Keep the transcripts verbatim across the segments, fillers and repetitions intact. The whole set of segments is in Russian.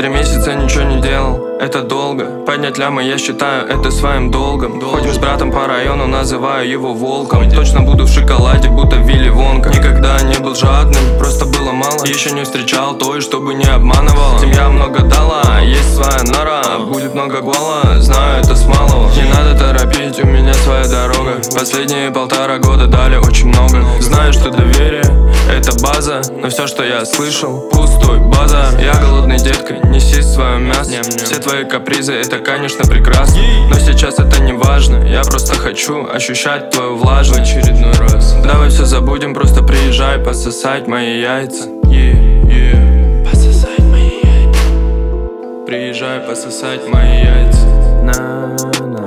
Три месяца ничего не делал, это долго. Поднять лямы я считаю это своим долгом. Ходим с братом по району, называю его волком. Точно буду в шоколаде, будто Вилли Вонка. Никогда не был жадным, просто было мало. Еще не встречал той, чтобы не обманывал. Семья много дала, есть своя нора. Будет много гвала, знаю это с малого. Не надо торопить, у меня своя дорога. Последние полтора года дали очень много. Знаю, что доверие это база, но все, что я слышал, пустой базар. Я голодный, детка, неси свое мясо. Все твои капризы, это, конечно, прекрасно, но сейчас это не важно. Я просто хочу ощущать твою влажность в очередной раз. Давай все забудем, просто приезжай пососать мои яйца. yeah, yeah. Пососать мои яйца. Приезжай пососать мои яйца. На-на.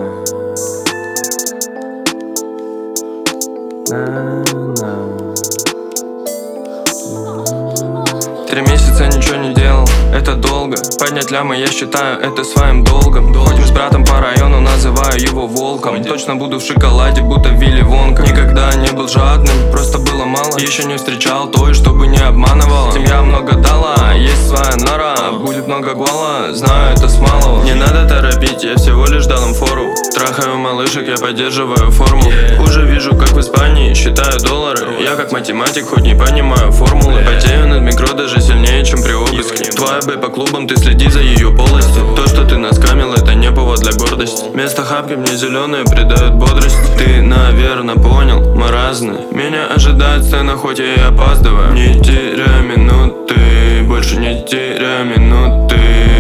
На-на. Три месяца ничего не делал, это долго. Поднять лямы я считаю это своим долгом. Ходим с братом по району, называю его волком. Точно буду в шоколаде, будто Вилли Вонка. Никогда не был жадным, просто было мало. Еще не встречал той, чтобы не обманывал. Семья много дала, есть своя нора. Будет много гвала, знаю это с малого. Не надо торопить, я всего лишь дал им фору. Трахаю малышек, я поддерживаю форму. Уже вижу, как в Испании считаю доллары. Я как математик, хоть не понимаю формулы. Потею над микро даже сильнее, чем при обыске. Твоя бэй по клубам, ты следи за ее полостью. То, что ты наскамил, это не повод для гордости. Вместо хапки мне зеленые придают бодрость. Ты, наверное, понял, мы разные. Меня ожидает сцена, хоть я и опаздываю. Не теряй минуты, больше не теряй минуты.